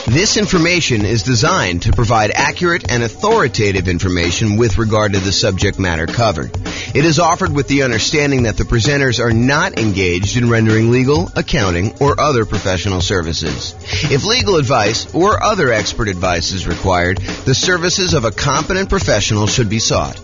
This information is designed to provide accurate and authoritative information with regard to the subject matter covered. It is offered with the understanding that the presenters are not engaged in rendering legal, accounting, or other professional services. If legal advice or other expert advice is required, the services of a competent professional should be sought.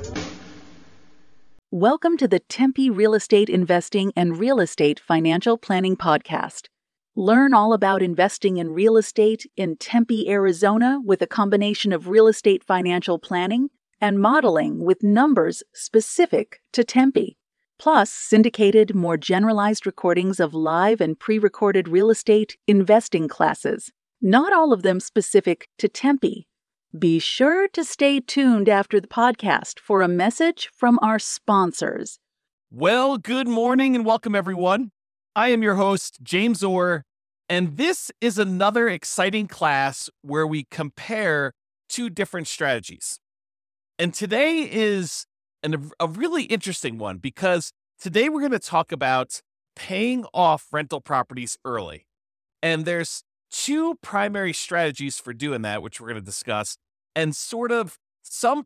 Welcome to the Tempe Real Estate Investing and Real Estate Financial Planning Podcast. Learn all about investing in real estate in Tempe, Arizona, with a combination of real estate financial planning and modeling with numbers specific to Tempe, plus syndicated, more generalized recordings of live and pre-recorded real estate investing classes, not all of them specific to Tempe. Be sure to stay tuned after the podcast for a message from our sponsors. Well, good morning and welcome, everyone. I am your host, James Orr, and this is another exciting class where we compare two different strategies. And today is a really interesting one because today we're going to talk about paying off rental properties early. And there's two primary strategies for doing that, which we're going to discuss, and sort of some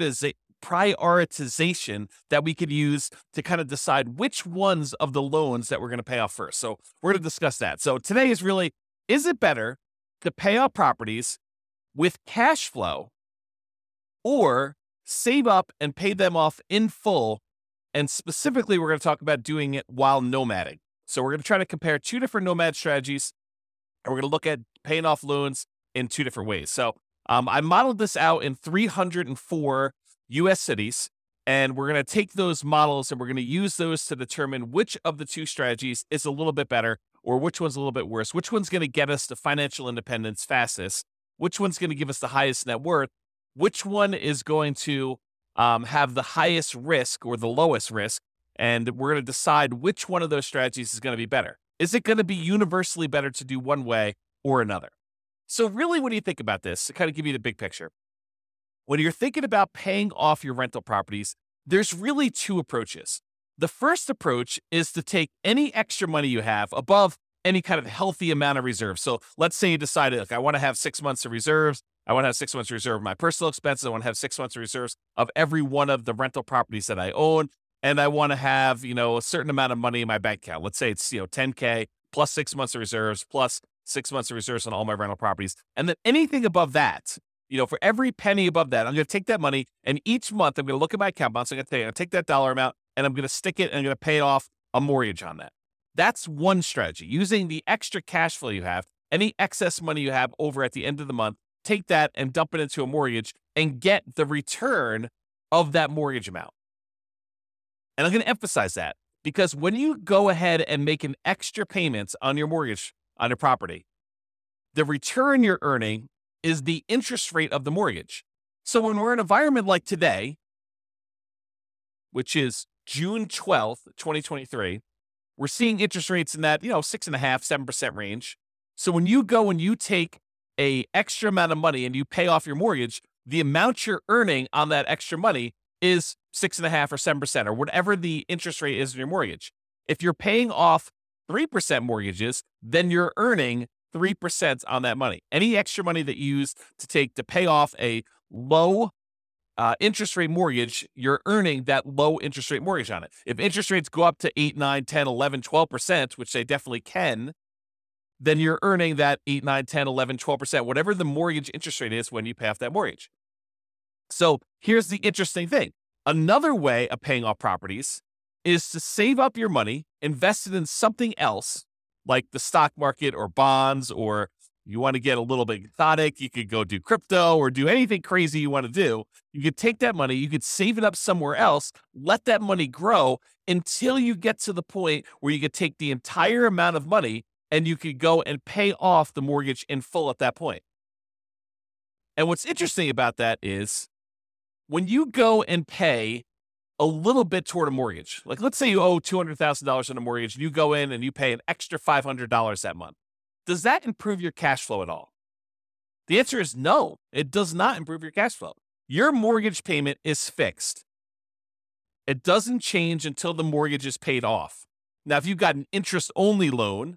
prioritization that we could use to kind of decide which ones of the loans that we're going to pay off first. So we're going to discuss that. So today is really, is it better to pay off properties with cash flow or save up and pay them off in full? And specifically, we're going to talk about doing it while nomading. So we're going to try to compare two different nomad strategies, and we're going to look at paying off loans in two different ways. So I modeled this out in 304 U.S. cities, and we're going to take those models and we're going to use those to determine which of the two strategies is a little bit better or which one's a little bit worse, which one's going to get us to financial independence fastest, which one's going to give us the highest net worth, which one is going to have the highest risk or the lowest risk, and we're going to decide which one of those strategies is going to be better. Is it going to be universally better to do one way or another? So really, when you think about this, to kind of give you the big picture, when you're thinking about paying off your rental properties, there's really two approaches. The first approach is to take any extra money you have above any kind of healthy amount of reserves. So let's say you decided, look, I want to have 6 months of reserves. I want to have 6 months of reserve of my personal expenses. I want to have 6 months of reserves of every one of the rental properties that I own. And I want to have, a certain amount of money in my bank account. Let's say it's, $10K plus 6 months of reserves plus 6 months of reserves on all my rental properties. And then anything above that, for every penny above that, I'm going to take that money and each month I'm going to look at my account balance. I'm going to take that dollar amount and I'm going to stick it and I'm going to pay off a mortgage on that. That's one strategy. Using the extra cash flow you have, any excess money you have over at the end of the month, take that and dump it into a mortgage and get the return of that mortgage amount. And I'm going to emphasize that because when you go ahead and make an extra payment on your mortgage, on your property, the return you're earning is the interest rate of the mortgage. So when we're in an environment like today, which is June 12th, 2023, we're seeing interest rates in that, 6.5%, 7% range. So when you go and you take a extra amount of money and you pay off your mortgage, the amount you're earning on that extra money is 6.5% or 7% or whatever the interest rate is in your mortgage. If you're paying off 3% mortgages, then you're earning 3% on that money. Any extra money that you use to pay off a low interest rate mortgage, you're earning that low interest rate mortgage on it. If interest rates go up to 8, 9, 10, 11, 12%, which they definitely can, then you're earning that 8, 9, 10, 11, 12%, whatever the mortgage interest rate is when you pay off that mortgage. So here's the interesting thing. Another way of paying off properties is to save up your money, invest it in something else, like the stock market or bonds, or you want to get a little bit exotic, you could go do crypto or do anything crazy you want to do. You could take that money, you could save it up somewhere else, let that money grow until you get to the point where you could take the entire amount of money and you could go and pay off the mortgage in full at that point. And what's interesting about that is when you go and pay a little bit toward a mortgage, like let's say you owe $200,000 on a mortgage and you go in and you pay an extra $500 that month. Does that improve your cash flow at all? The answer is no, it does not improve your cash flow. Your mortgage payment is fixed. It doesn't change until the mortgage is paid off. Now, if you've got an interest-only loan,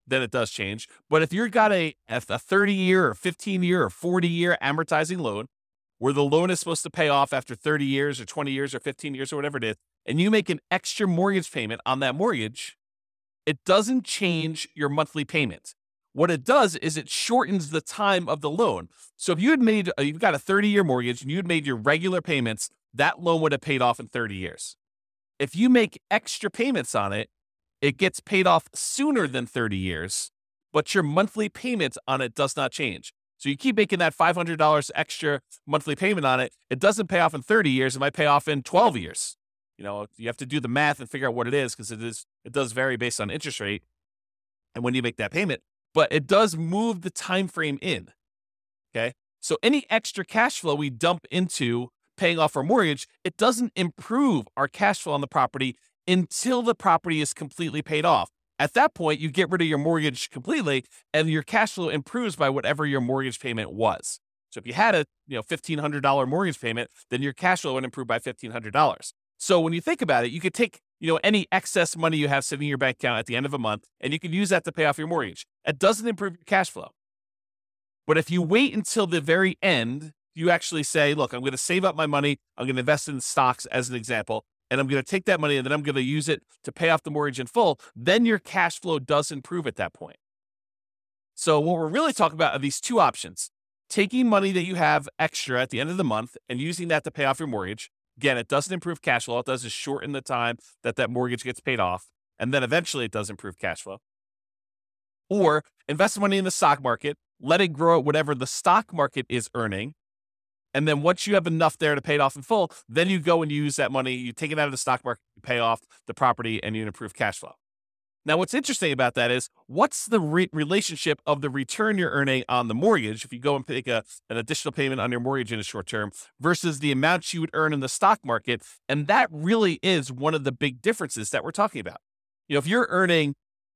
then it does change. But if you've got a 30-year or 15-year or 40-year amortizing loan, where the loan is supposed to pay off after 30 years or 20 years or 15 years or whatever it is, and you make an extra mortgage payment on that mortgage, it doesn't change your monthly payment. What it does is it shortens the time of the loan. So if you've got a 30-year mortgage and you had made your regular payments, that loan would have paid off in 30 years. If you make extra payments on it, it gets paid off sooner than 30 years, but your monthly payment on it does not change. So you keep making that $500 extra monthly payment on it. It doesn't pay off in 30 years. It might pay off in 12 years. You have to do the math and figure out what it is, because it does vary based on interest rate and when you make that payment. But it does move the time frame in. Okay, so any extra cash flow we dump into paying off our mortgage, it doesn't improve our cash flow on the property until the property is completely paid off. At that point, you get rid of your mortgage completely, and your cash flow improves by whatever your mortgage payment was. So if you had a $1,500 mortgage payment, then your cash flow would improve by $1,500. So when you think about it, you could take any excess money you have sitting in your bank account at the end of a month, and you can use that to pay off your mortgage. It doesn't improve your cash flow. But if you wait until the very end, you actually say, look, I'm going to save up my money. I'm going to invest in stocks as an example, and I'm going to take that money and then I'm going to use it to pay off the mortgage in full. Then your cash flow does improve at that point. So what we're really talking about are these two options: taking money that you have extra at the end of the month and using that to pay off your mortgage. Again, it doesn't improve cash flow. All it does is shorten the time that mortgage gets paid off. And then eventually it does improve cash flow. Or invest money in the stock market, let it grow at whatever the stock market is earning. And then once you have enough there to pay it off in full, then you go and use that money, you take it out of the stock market, you pay off the property, and you improve cash flow. Now, what's interesting about that is, what's the relationship of the return you're earning on the mortgage if you go and make an additional payment on your mortgage in the short term versus the amount you would earn in the stock market? And that really is one of the big differences that we're talking about. If you're earning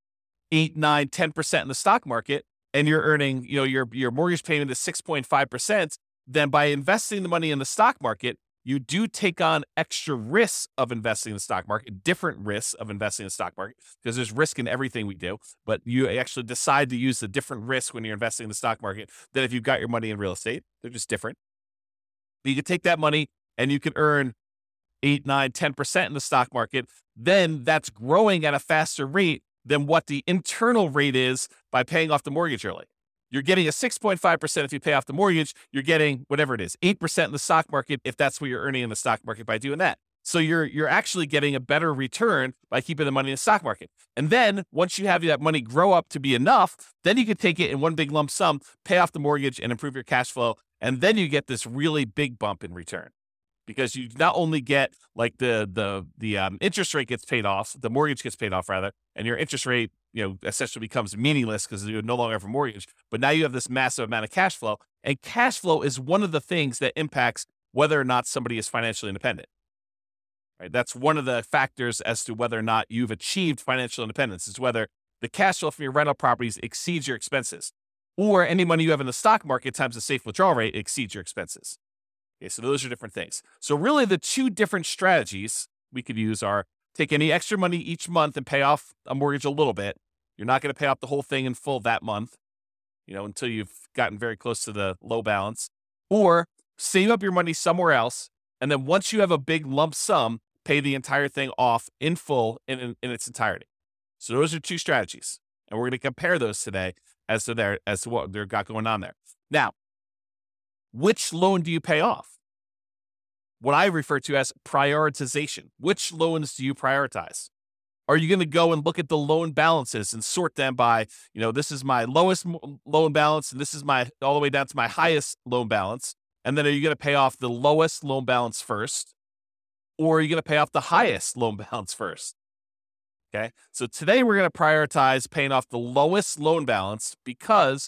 8, 9, 10% in the stock market and you're earning, your mortgage payment is 6.5%, then by investing the money in the stock market, you do take on extra risks of investing in the stock market, different risks of investing in the stock market, because there's risk in everything we do, but you actually decide to use the different risks when you're investing in the stock market than if you've got your money in real estate. They're just different. But you could take that money and you could earn 8, 9, 10% in the stock market. Then that's growing at a faster rate than what the internal rate is by paying off the mortgage early. You're getting a 6.5% if you pay off the mortgage. You're getting whatever it is, 8% in the stock market if that's what you're earning in the stock market by doing that. So you're actually getting a better return by keeping the money in the stock market. And then once you have that money grow up to be enough, then you can take it in one big lump sum, pay off the mortgage, and improve your cash flow. And then you get this really big bump in return, because you not only get like the interest rate gets paid off, the mortgage gets paid off rather, and your interest rate essentially becomes meaningless because you no longer have a mortgage. But now you have this massive amount of cash flow, and cash flow is one of the things that impacts whether or not somebody is financially independent. Right? That's one of the factors as to whether or not you've achieved financial independence, is whether the cash flow from your rental properties exceeds your expenses, or any money you have in the stock market times the safe withdrawal rate exceeds your expenses. Okay, so those are different things. So really the two different strategies we could use are take any extra money each month and pay off a mortgage a little bit. You're not going to pay off the whole thing in full that month, until you've gotten very close to the low balance, or save up your money somewhere else. And then once you have a big lump sum, pay the entire thing off in full in its entirety. So those are two strategies. And we're going to compare those today as to what they've got going on there. Now, which loan do you pay off? What I refer to as prioritization. Which loans do you prioritize? Are you going to go and look at the loan balances and sort them by, this is my lowest loan balance and this is all the way down to my highest loan balance? And then are you going to pay off the lowest loan balance first? Or are you going to pay off the highest loan balance first? Okay. So today we're going to prioritize paying off the lowest loan balance, because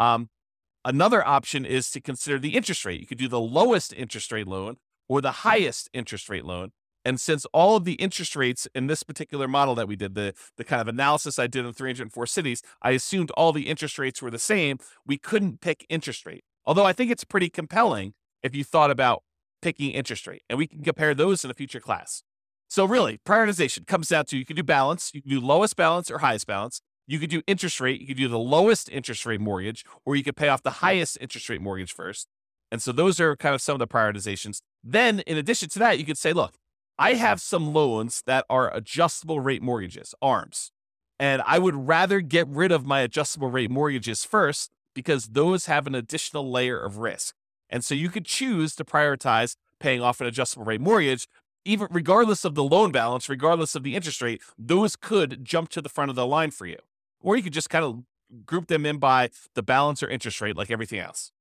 another option is to consider the interest rate. You could do the lowest interest rate loan or the highest interest rate loan. And since all of the interest rates in this particular model that we did, the kind of analysis I did in 304 cities, I assumed all the interest rates were the same. We couldn't pick interest rate. Although I think it's pretty compelling if you thought about picking interest rate. And we can compare those in a future class. So really, prioritization comes down to, you can do balance, you can do lowest balance or highest balance. You could do interest rate. You could do the lowest interest rate mortgage, or you could pay off the highest interest rate mortgage first. And so those are kind of some of the prioritizations. Then in addition to that, you could say, look, I have some loans that are adjustable rate mortgages, ARMs. And I would rather get rid of my adjustable rate mortgages first because those have an additional layer of risk. And so you could choose to prioritize paying off an adjustable rate mortgage, even regardless of the loan balance, regardless of the interest rate. Those could jump to the front of the line for you. Or you could just kind of group them in by the balance or interest rate like everything else.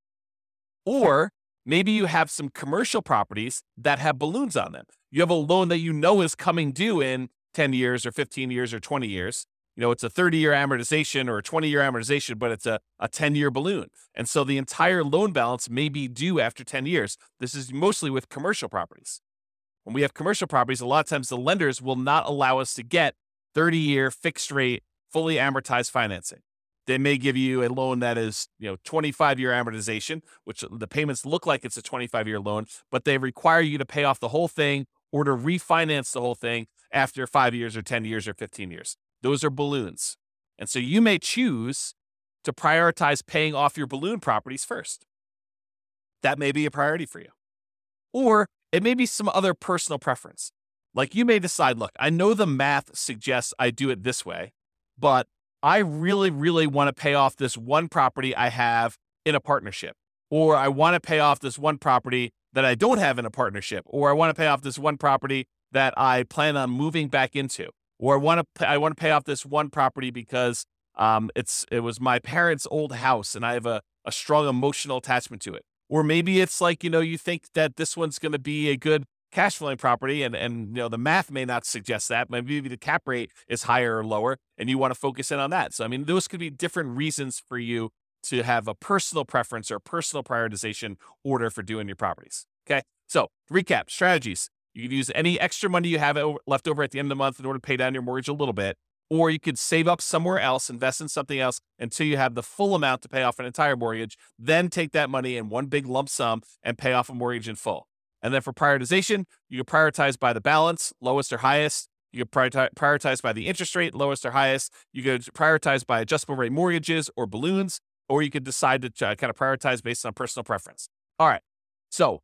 Or maybe you have some commercial properties that have balloons on them. You have a loan that you know is coming due in 10 years or 15 years or 20 years. You know, it's a 30-year amortization or a 20-year amortization, but it's a 10-year balloon. And so the entire loan balance may be due after 10 years. This is mostly with commercial properties. When we have commercial properties, a lot of times the lenders will not allow us to get 30-year fixed rate, fully amortized financing. They may give you a loan that is, 25-year amortization, which the payments look like it's a 25-year loan, but they require you to pay off the whole thing or to refinance the whole thing after 5 years or 10 years or 15 years. Those are balloons. And so you may choose to prioritize paying off your balloon properties first. That may be a priority for you. Or it may be some other personal preference. Like you may decide, look, I know the math suggests I do it this way, but I really, really want to pay off this one property I have in a partnership. Or I want to pay off this one property that I don't have in a partnership. Or I want to pay off this one property that I plan on moving back into. Or I want to pay off this one property because it was my parents' old house and I have a strong emotional attachment to it. Or maybe it's like, you think that this one's going to be a good cash flowing property and the math may not suggest that. Maybe the cap rate is higher or lower and you want to focus in on that. So, those could be different reasons for you to have a personal preference or a personal prioritization order for doing your properties. Okay. So recap strategies. You could use any extra money you have left over at the end of the month in order to pay down your mortgage a little bit, or you could save up somewhere else, invest in something else until you have the full amount to pay off an entire mortgage, then take that money in one big lump sum and pay off a mortgage in full. And then for prioritization, you can prioritize by the balance, lowest or highest. You can prioritize by the interest rate, lowest or highest. You could prioritize by adjustable rate mortgages or balloons, or you could decide to kind of prioritize based on personal preference. All right. So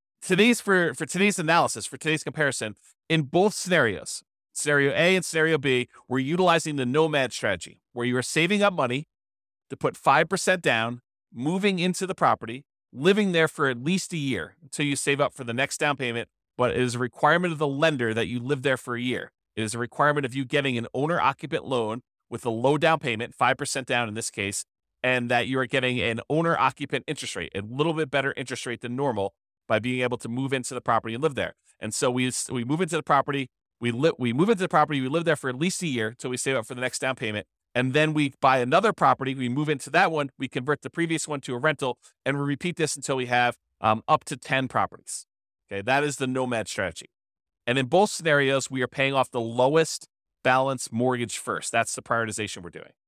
for today's analysis, for today's comparison, in both scenarios, scenario A and scenario B, we're utilizing the nomad strategy, where you are saving up money to put 5% down, moving into the property, living there for at least a year until you save up for the next down payment. But it is a requirement of the lender that you live there for a year. It is a requirement of you getting an owner-occupant loan with a low down payment, 5% down in this case, and that you are getting an owner-occupant interest rate, a little bit better interest rate than normal, by being able to move into the property and live there. And so we move into the property, we move into the property, we live there for at least a year until we save up for the next down payment. And then we buy another property, we move into that one, we convert the previous one to a rental, and we repeat this until we have up to 10 properties. Okay, that is the nomad strategy. And in both scenarios, we are paying off the lowest balance mortgage first. That's the prioritization we're doing.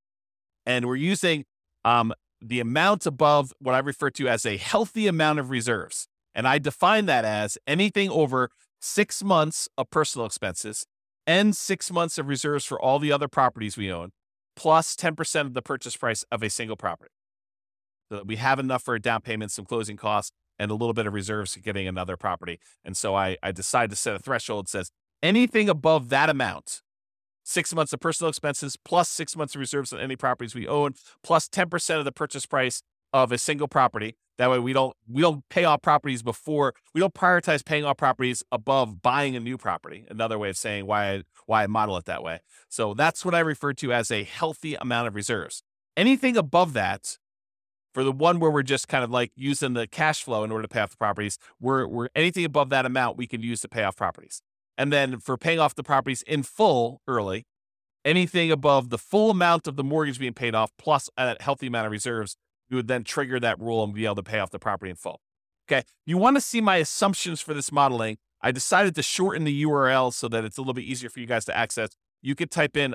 And we're using the amount above what I refer to as a healthy amount of reserves. And I define that as anything over 6 months of personal expenses and 6 months of reserves for all the other properties we own, plus 10% of the purchase price of a single property. So that we have enough for a down payment, some closing costs, and a little bit of reserves for getting another property. And so I decide to set a threshold that says anything above that amount, 6 months of personal expenses, plus 6 months of reserves on any properties we own, plus 10% of the purchase price of a single property. That way we don't pay off properties before, we don't prioritize paying off properties above buying a new property. Another way of saying why I model it that way. So that's what I refer to as a healthy amount of reserves. Anything above that, for the one where we're just kind of like using the cash flow in order to pay off the properties, we're anything above that amount we can use to pay off properties. And then for paying off the properties in full early, anything above the full amount of the mortgage being paid off plus a healthy amount of reserves, we would then trigger that rule and be able to pay off the property in full. Okay. You want to see my assumptions for this modeling. I decided to shorten the URL so that it's a little bit easier for you guys to access. You could type in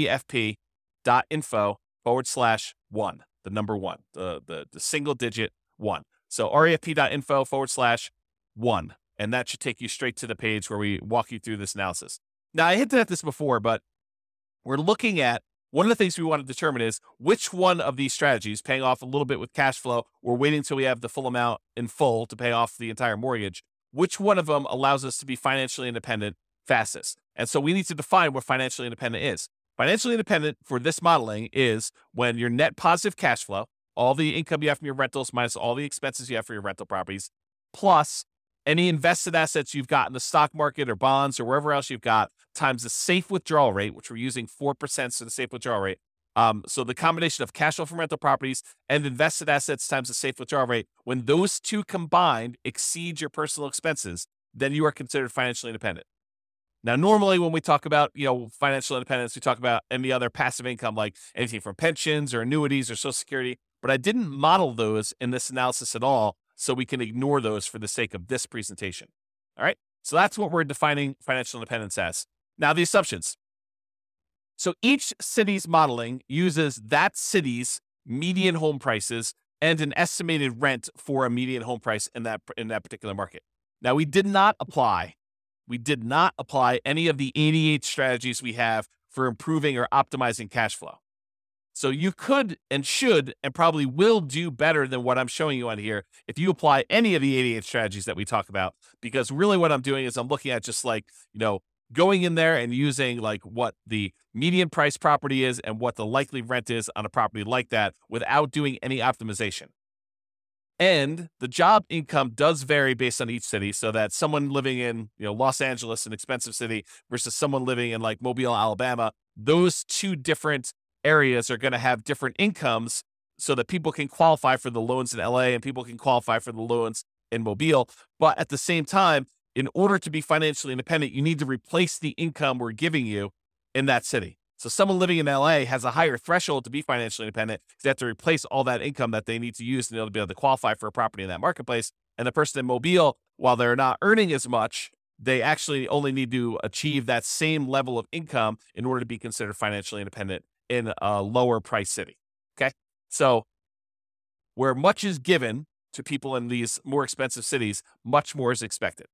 refp.info/1, the number one, the single digit 1. So refp.info/1. And that should take you straight to the page where we walk you through this analysis. Now, I hinted at this before, but we're looking at one of the things we want to determine is which one of these strategies, paying off a little bit with cash flow or waiting until we have the full amount in full to pay off the entire mortgage, which one of them allows us to be financially independent fastest. And so we need to define what financially independent is. Financially independent for this modeling is when your net positive cash flow, all the income you have from your rentals minus all the expenses you have for your rental properties, plus any invested assets you've got in the stock market or bonds or wherever else you've got, times the safe withdrawal rate, which we're using 4% for the safe withdrawal rate. So the combination of cash flow from rental properties and invested assets times the safe withdrawal rate, when those two combined exceed your personal expenses, then you are considered financially independent. Now, normally when we talk about, financial independence, we talk about any other passive income, like anything from pensions or annuities or Social Security, but I didn't model those in this analysis at all, so we can ignore those for the sake of this presentation. All right. So that's what we're defining financial independence as. Now, the assumptions. So each city's modeling uses that city's median home prices and an estimated rent for a median home price in that particular market. Now, we did not apply any of the 88 strategies we have for improving or optimizing cash flow. So you could and should and probably will do better than what I'm showing you on here if you apply any of the 88 strategies that we talk about, because really what I'm doing is I'm looking at just going in there and using what the median price property is and what the likely rent is on a property like that without doing any optimization. And the job income does vary based on each city, so that someone living in Los Angeles, an expensive city, versus someone living in Mobile, Alabama, those two different areas are going to have different incomes so that people can qualify for the loans in LA and people can qualify for the loans in Mobile. But at the same time, in order to be financially independent, you need to replace the income we're giving you in that city. So someone living in LA has a higher threshold to be financially independent because they have to replace all that income that they need to use to be able to qualify for a property in that marketplace. And the person in Mobile, while they're not earning as much, they actually only need to achieve that same level of income in order to be considered financially independent in a lower price city. Okay. So where much is given to people in these more expensive cities, much more is expected.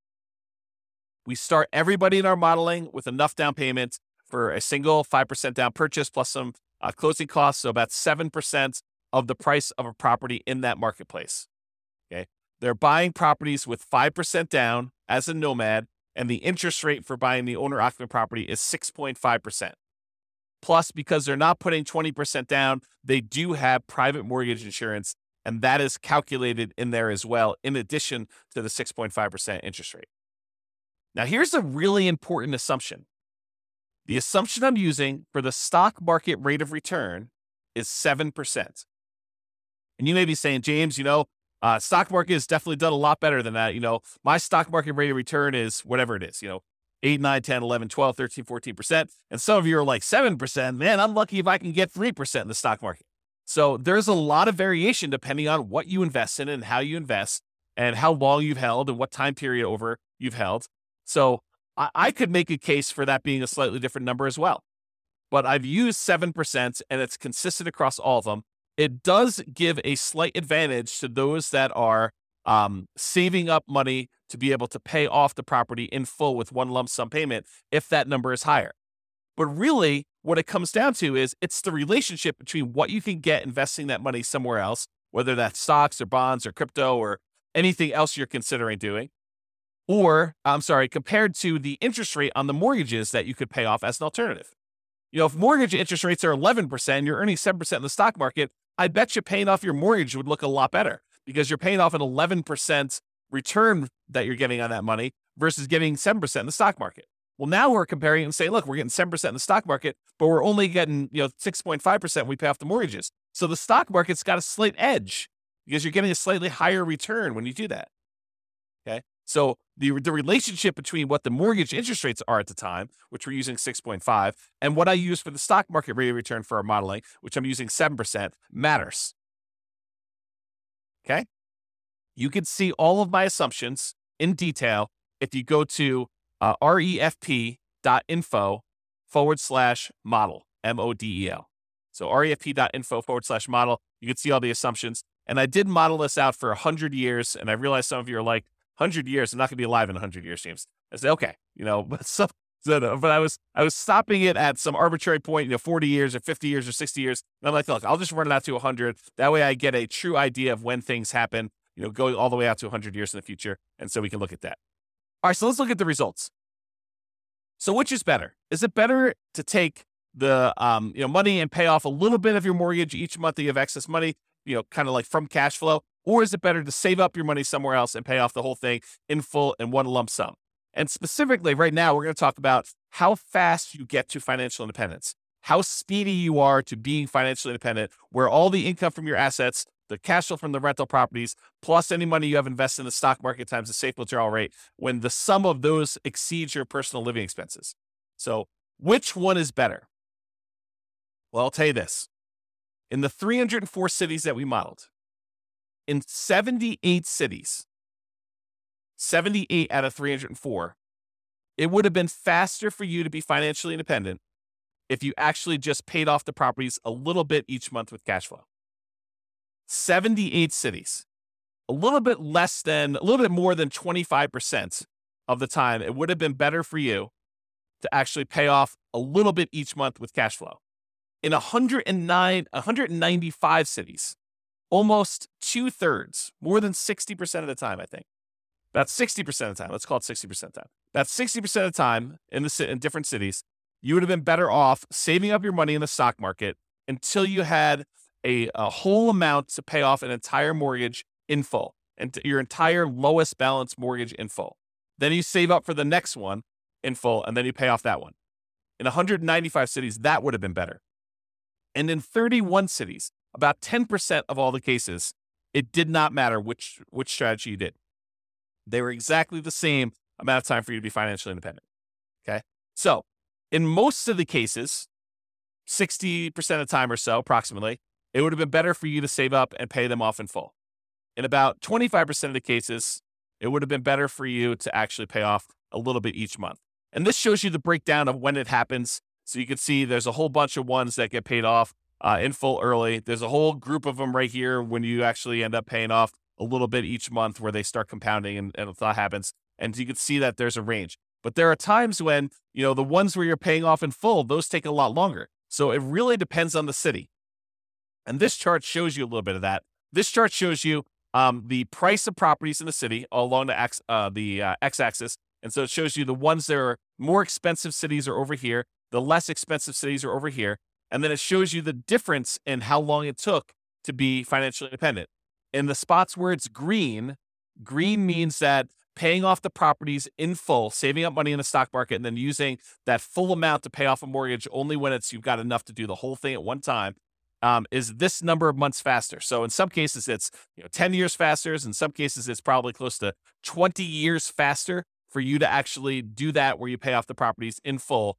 We start everybody in our modeling with enough down payment for a single 5% down purchase plus some closing costs. So about 7% of the price of a property in that marketplace. Okay. They're buying properties with 5% down as a nomad, and the interest rate for buying the owner occupant property is 6.5%. Plus, because they're not putting 20% down, they do have private mortgage insurance, and that is calculated in there as well, in addition to the 6.5% interest rate. Now, here's a really important assumption. The assumption I'm using for the stock market rate of return is 7%. And you may be saying, James, stock market has definitely done a lot better than that. My stock market rate of return is whatever it is, 8, 9, 10, 11, 12, 13, 14%. And some of you are like 7%. Man, I'm lucky if I can get 3% in the stock market. So there's a lot of variation depending on what you invest in and how you invest and how long you've held and what time period over you've held. So I could make a case for that being a slightly different number as well. But I've used 7% and it's consistent across all of them. It does give a slight advantage to those that are saving up money to be able to pay off the property in full with one lump sum payment if that number is higher. But really, what it comes down to is it's the relationship between what you can get investing that money somewhere else, whether that's stocks or bonds or crypto or anything else you're considering doing, compared to the interest rate on the mortgages that you could pay off as an alternative. If mortgage interest rates are 11%, you're earning 7% in the stock market, I bet you paying off your mortgage would look a lot better because you're paying off an 11% return that you're getting on that money versus getting 7% in the stock market. Well, now we're comparing and saying, look, we're getting 7% in the stock market, but we're only getting 6.5% when we pay off the mortgages. So the stock market's got a slight edge because you're getting a slightly higher return when you do that. Okay. So the relationship between what the mortgage interest rates are at the time, which we're using 6.5, and what I use for the stock market rate of return for our modeling, which I'm using 7%, matters. Okay. You can see all of my assumptions in detail if you go to refp.info/model, MODEL. So refp.info/model, you can see all the assumptions. And I did model this out for 100 years. And I realize some of you are like, 100 years, I'm not going to be alive in 100 years, James. I said, okay, but But I was stopping it at some arbitrary point, 40 years or 50 years or 60 years. And I'm like, look, I'll just run it out to 100. That way I get a true idea of when things happen, going all the way out to 100 years in the future. And so we can look at that. All right, so let's look at the results. So which is better? Is it better to take the money and pay off a little bit of your mortgage each month that you have excess money, kind of like from cash flow? Or is it better to save up your money somewhere else and pay off the whole thing in full in one lump sum? And specifically right now, we're going to talk about how fast you get to financial independence, how speedy you are to being financially independent, where all the income from your assets, the cash flow from the rental properties, plus any money you have invested in the stock market times the safe withdrawal rate, when the sum of those exceeds your personal living expenses. So which one is better? Well, I'll tell you this. In the 304 cities that we modeled, in 78 cities, 78 out of 304, it would have been faster for you to be financially independent if you actually just paid off the properties a little bit each month with cash flow. 78 cities, a little bit more than 25% of the time, it would have been better for you to actually pay off a little bit each month with cash flow. In 195 cities, almost 2/3, more than 60% of the time, I think. About 60% of the time, let's call it 60% of the time. About 60% of the time in different cities, you would have been better off saving up your money in the stock market until you had a whole amount to pay off an entire mortgage in full, and your entire lowest balance mortgage in full. Then you save up for the next one in full, and then you pay off that one. In 195 cities, that would have been better. And in 31 cities, about 10% of all the cases, it did not matter which strategy you did. They were exactly the same amount of time for you to be financially independent. Okay. So in most of the cases, 60% of the time or so, approximately, it would have been better for you to save up and pay them off in full. In about 25% of the cases, it would have been better for you to actually pay off a little bit each month. And this shows you the breakdown of when it happens. So you can see there's a whole bunch of ones that get paid off in full early. There's a whole group of them right here when you actually end up paying off a little bit each month where they start compounding and that happens. And you can see that there's a range. But there are times when, the ones where you're paying off in full, those take a lot longer. So it really depends on the city. And this chart shows you a little bit of that. This chart shows you the price of properties in the city along the x-axis. And so it shows you the ones that are more expensive cities are over here. The less expensive cities are over here. And then it shows you the difference in how long it took to be financially independent. In the spots where it's green means that paying off the properties in full, saving up money in the stock market, and then using that full amount to pay off a mortgage only when you've got enough to do the whole thing at one time, is this number of months faster. So in some cases, it's 10 years faster. In some cases, it's probably close to 20 years faster for you to actually do that where you pay off the properties in full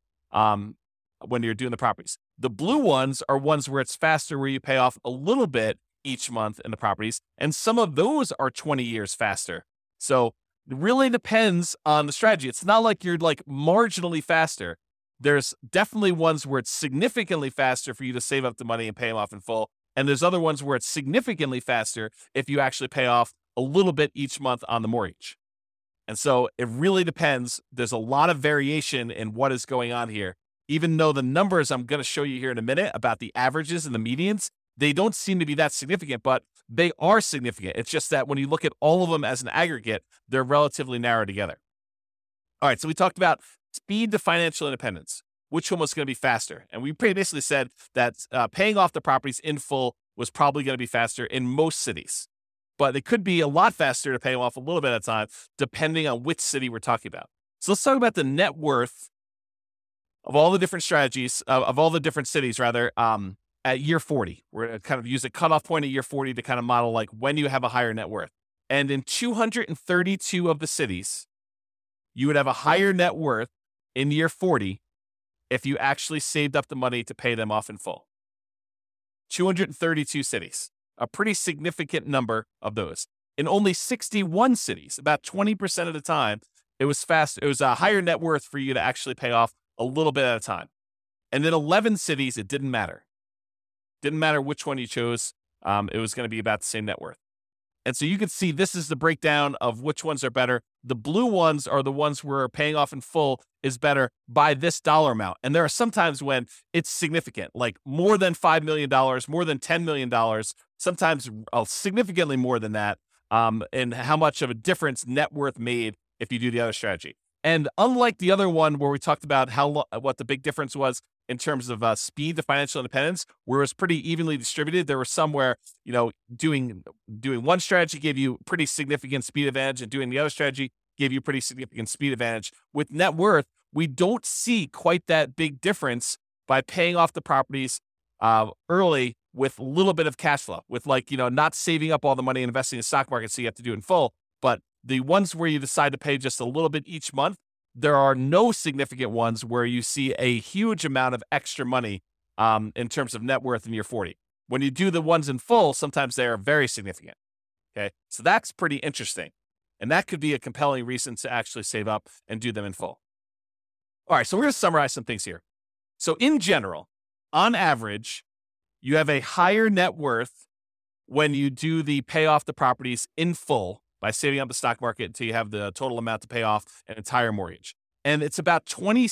when you're doing the properties. The blue ones are ones where it's faster, where you pay off a little bit each month in the properties. And some of those are 20 years faster. So it really depends on the strategy. It's not like you're like marginally faster. There's definitely ones where it's significantly faster for you to save up the money and pay them off in full. And there's other ones where it's significantly faster if you actually pay off a little bit each month on the mortgage. And so it really depends. There's a lot of variation in what is going on here. Even though the numbers I'm going to show you here in a minute about the averages and the medians, they don't seem to be that significant, but they are significant. It's just that when you look at all of them as an aggregate, they're relatively narrow together. All right, so we talked about speed to financial independence. Which one was going to be faster? And we basically said that paying off the properties in full was probably going to be faster in most cities. But it could be a lot faster to pay them off a little bit at a time, depending on which city we're talking about. So let's talk about the net worth of all the different strategies, of all the different cities, rather, at year 40. We're going to kind of use a cutoff point at year 40 to kind of model like when you have a higher net worth. And in 232 of the cities, you would have a higher net worth in year 40 if you actually saved up the money to pay them off in full. 232 cities, a pretty significant number of those. In only 61 cities, about 20% of the time, it was a higher net worth for you to actually pay off a little bit at a time. And in 11 cities, it didn't matter. Didn't matter which one you chose. It was going to be about the same net worth. And so you can see this is the breakdown of which ones are better. The blue ones are the ones where paying off in full is better by this dollar amount. And there are some times when it's significant, like more than $5 million, more than $10 million, sometimes significantly more than that, and how much of a difference net worth made if you do the other strategy. And unlike the other one where we talked about what the big difference was in terms of speed to financial independence, where it was pretty evenly distributed, there were some where, doing one strategy gave you pretty significant speed advantage and doing the other strategy gave you pretty significant speed advantage. With net worth, we don't see quite that big difference by paying off the properties early with a little bit of cash flow, with not saving up all the money and investing in the stock market so you have to do it in full. But the ones where you decide to pay just a little bit each month, there are no significant ones where you see a huge amount of extra money in terms of net worth in year 40. When you do the ones in full, sometimes they are very significant. Okay, so that's pretty interesting. And that could be a compelling reason to actually save up and do them in full. All right, so we're going to summarize some things here. So in general, on average, you have a higher net worth when you do the pay off the properties in full by saving up the stock market until you have the total amount to pay off an entire mortgage. And it's about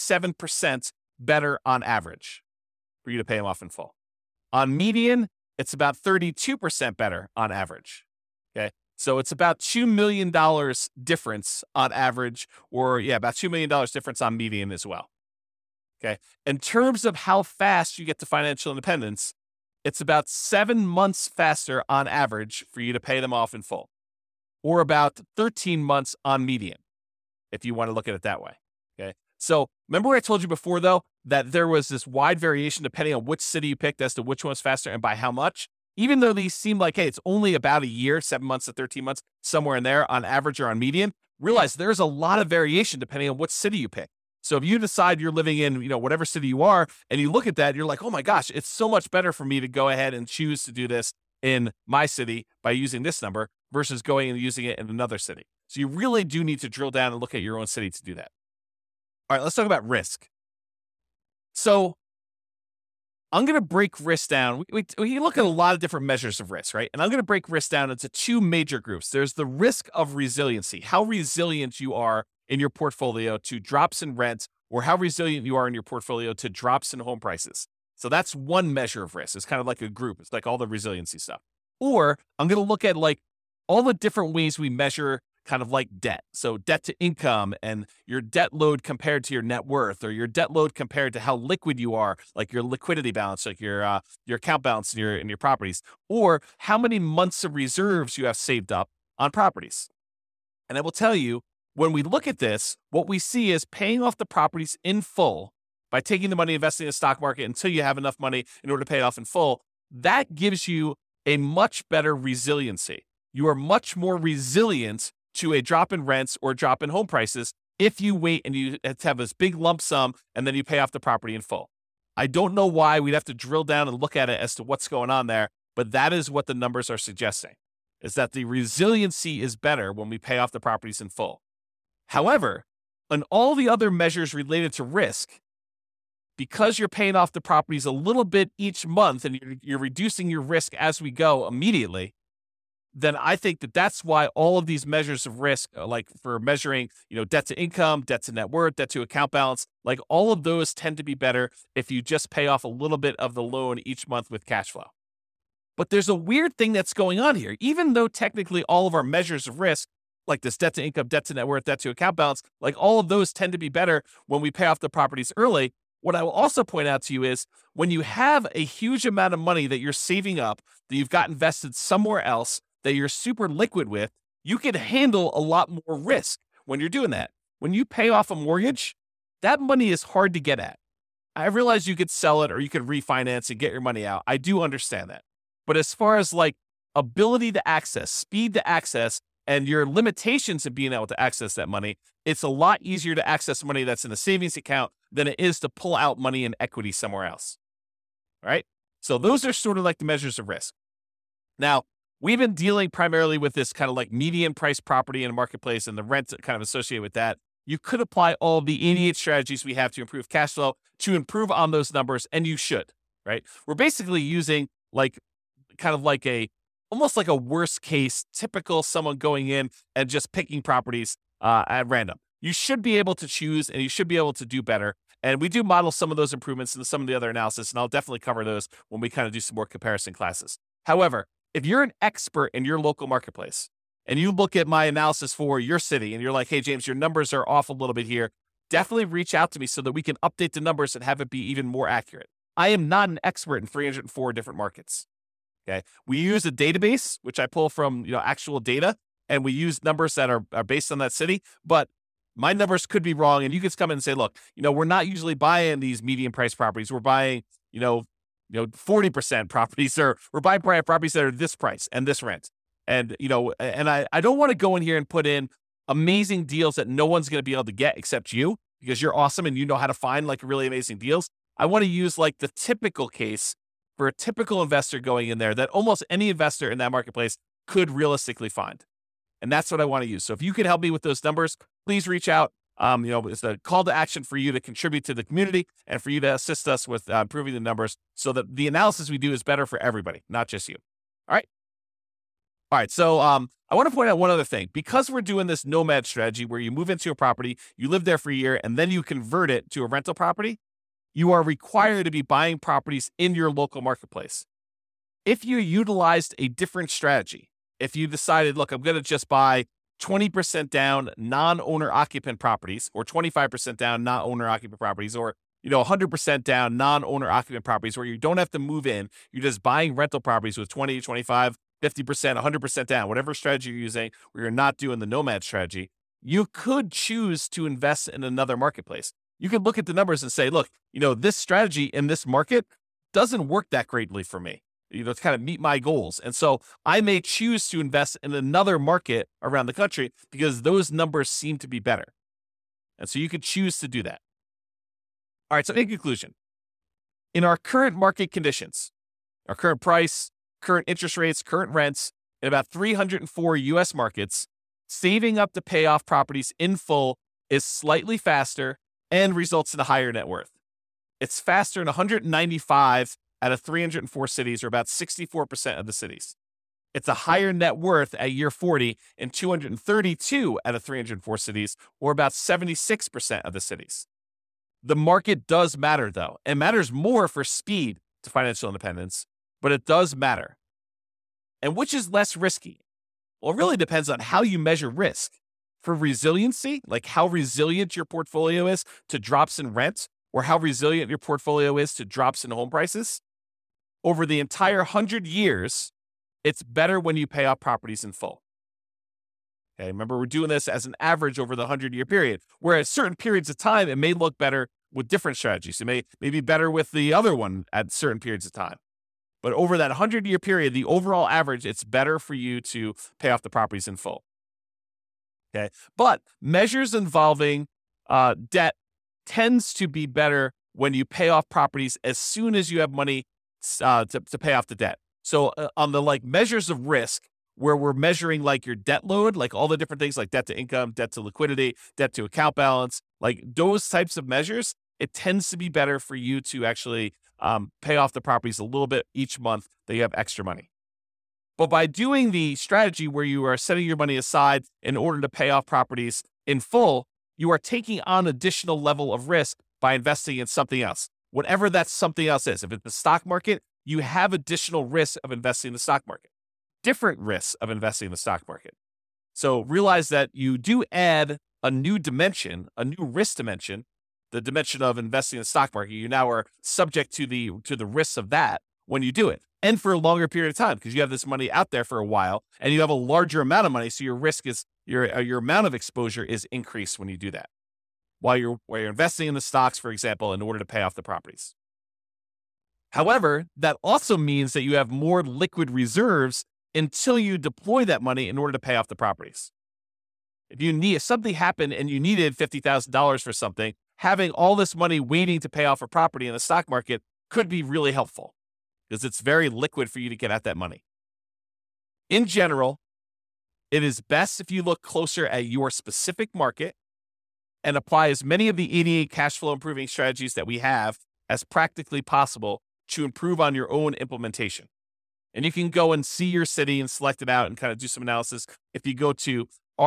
27% better on average for you to pay them off in full. On median, it's about 32% better on average. Okay. So it's about $2 million difference on average, or about $2 million difference on median as well. Okay. In terms of how fast you get to financial independence, it's about 7 months faster on average for you to pay them off in full, or about 13 months on median, if you want to look at it that way. Okay. So remember what I told you before, though, that there was this wide variation depending on which city you picked as to which one's faster and by how much? Even though these seem like, hey, it's only about a year, 7 months to 13 months, somewhere in there on average or on median, realize there's a lot of variation depending on what city you pick. So if you decide you're living in, whatever city you are, and you look at that, you're like, oh my gosh, it's so much better for me to go ahead and choose to do this in my city by using this number versus going and using it in another city. So you really do need to drill down and look at your own city to do that. All right, let's talk about risk. So I'm going to break risk down. We can look at a lot of different measures of risk, right? And I'm going to break risk down into two major groups. There's the risk of resiliency, how resilient you are in your portfolio to drops in rent, or how resilient you are in your portfolio to drops in home prices. So that's one measure of risk. It's kind of like a group. It's like all the resiliency stuff. Or I'm going to look at like all the different ways we measure kind of like debt. So debt to income and your debt load compared to your net worth, or your debt load compared to how liquid you are, like your liquidity balance, like your account balance in your properties, or how many months of reserves you have saved up on properties. And I will tell you, when we look at this, what we see is paying off the properties in full by taking the money, investing in the stock market until you have enough money in order to pay it off in full. That gives you a much better resiliency. You are much more resilient to a drop in rents or drop in home prices if you wait and you have this big lump sum and then you pay off the property in full. I don't know why. We'd have to drill down and look at it as to what's going on there, but that is what the numbers are suggesting, is that the resiliency is better when we pay off the properties in full. However, on all the other measures related to risk, because you're paying off the properties a little bit each month and you're reducing your risk as we go immediately, then I think that that's why all of these measures of risk, like for measuring, debt to income, debt to net worth, debt to account balance, like all of those tend to be better if you just pay off a little bit of the loan each month with cash flow. But there's a weird thing that's going on here. Even though technically all of our measures of risk, like this debt to income, debt to net worth, debt to account balance, like all of those tend to be better when we pay off the properties early. What I will also point out to you is when you have a huge amount of money that you're saving up, that you've got invested somewhere else, that you're super liquid with, you can handle a lot more risk when you're doing that. When you pay off a mortgage, that money is hard to get at. I realize you could sell it or you could refinance and get your money out. I do understand that. But as far as like ability to access, speed to access, and your limitations of being able to access that money, it's a lot easier to access money that's in a savings account than it is to pull out money in equity somewhere else. All right? So those are sort of like the measures of risk. Now, we've been dealing primarily with this kind of like median price property in a marketplace and the rent kind of associated with that. You could apply all the 88 strategies we have to improve cash flow to improve on those numbers, and you should, right? We're basically using like kind of like a almost like a worst case, typical someone going in and just picking properties at random. You should be able to choose and you should be able to do better. And we do model some of those improvements in some of the other analysis, and I'll definitely cover those when we kind of do some more comparison classes. However, if you're an expert in your local marketplace and you look at my analysis for your city and you're like, hey, James, your numbers are off a little bit here, definitely reach out to me so that we can update the numbers and have it be even more accurate. I am not an expert in 304 different markets. Okay. We use a database, which I pull from, actual data, and we use numbers that are based on that city, but my numbers could be wrong. And you can come in and say, look, we're not usually buying these medium price properties. We're buying, 40% properties, or we're buying properties that are this price and this rent. And, I don't want to go in here and put in amazing deals that no one's going to be able to get except you, because you're awesome and you know how to find like really amazing deals. I want to use like the typical case for a typical investor going in there that almost any investor in that marketplace could realistically find. And that's what I want to use. So if you could help me with those numbers, please reach out. It's a call to action for you to contribute to the community and for you to assist us with improving the numbers so that the analysis we do is better for everybody, not just you. All right. So I want to point out one other thing. Because we're doing this nomad strategy where you move into a property, you live there for a year, and then you convert it to a rental property, you are required to be buying properties in your local marketplace. If you utilized a different strategy, if you decided, look, I'm going to just buy 20% down non-owner occupant properties, or 25% down non-owner occupant properties, or 100% down non-owner occupant properties where you don't have to move in, you're just buying rental properties with 20, 25, 50%, 100% down, whatever strategy you're using, where you're not doing the nomad strategy, you could choose to invest in another marketplace. You could look at the numbers and say, look, this strategy in this market doesn't work that greatly for me, to kind of meet my goals. And so I may choose to invest in another market around the country because those numbers seem to be better. And so you could choose to do that. All right. So in conclusion, in our current market conditions, our current price, current interest rates, current rents, in about 304 U.S. markets, saving up to pay off properties in full is slightly faster and results in a higher net worth. It's faster in 195 out of 304 cities, or about 64% of the cities. It's a higher net worth at year 40 in 232 out of 304 cities, or about 76% of the cities. The market does matter, though. It matters more for speed to financial independence, but it does matter. And which is less risky? Well, it really depends on how you measure risk. For resiliency, like how resilient your portfolio is to drops in rent, or how resilient your portfolio is to drops in home prices, over the entire 100 years, it's better when you pay off properties in full. Okay, remember, we're doing this as an average over the 100-year period, where at certain periods of time, it may look better with different strategies. It may be better with the other one at certain periods of time. But over that 100-year period, the overall average, it's better for you to pay off the properties in full. Okay, but measures involving debt tends to be better when you pay off properties as soon as you have money to pay off the debt. So on the measures of risk, where we're measuring your debt load, all the different things like debt to income, debt to liquidity, debt to account balance, those types of measures, it tends to be better for you to actually pay off the properties a little bit each month that you have extra money. But by doing the strategy where you are setting your money aside in order to pay off properties in full, you are taking on additional level of risk by investing in something else, whatever that something else is. If it's the stock market, you have additional risk of investing in the stock market, different risks of investing in the stock market. So realize that you do add a new dimension, a new risk dimension, the dimension of investing in the stock market. You now are subject to the risks of that when you do it, and for a longer period of time, because you have this money out there for a while and you have a larger amount of money. So your risk is your amount of exposure is increased when you do that while you're investing in the stocks, for example, in order to pay off the properties. However, that also means that you have more liquid reserves until you deploy that money in order to pay off the properties. If something happened and you needed $50,000 for something, having all this money waiting to pay off a property in the stock market could be really helpful, because it's very liquid for you to get at that money. In general, it is best if you look closer at your specific market and apply as many of the 88 cash flow improving strategies that we have as practically possible to improve on your own implementation. And you can go and see your city and select it out and kind of do some analysis. If you go to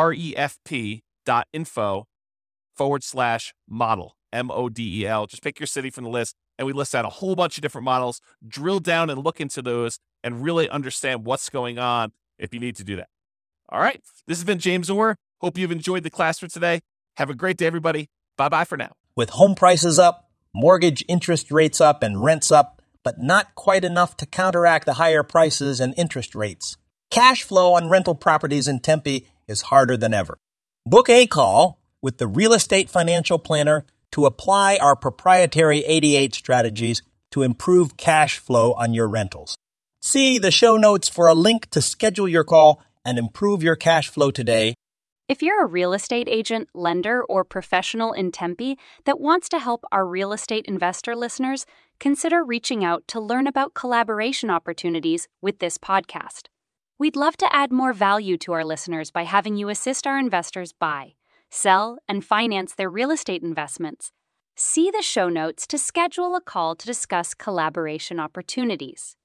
refp.info/model, MODEL, just pick your city from the list. And we list out a whole bunch of different models, drill down and look into those and really understand what's going on if you need to do that. All right. This has been James Orr. Hope you've enjoyed the class for today. Have a great day, everybody. Bye-bye for now. With home prices up, mortgage interest rates up, and rents up, but not quite enough to counteract the higher prices and interest rates, cash flow on rental properties in Tempe is harder than ever. Book a call with the Real Estate Financial Planner to apply our proprietary 88 strategies to improve cash flow on your rentals. See the show notes for a link to schedule your call and improve your cash flow today. If you're a real estate agent, lender, or professional in Tempe that wants to help our real estate investor listeners, consider reaching out to learn about collaboration opportunities with this podcast. We'd love to add more value to our listeners by having you assist our investors buy, sell, and finance their real estate investments. See the show notes to schedule a call to discuss collaboration opportunities.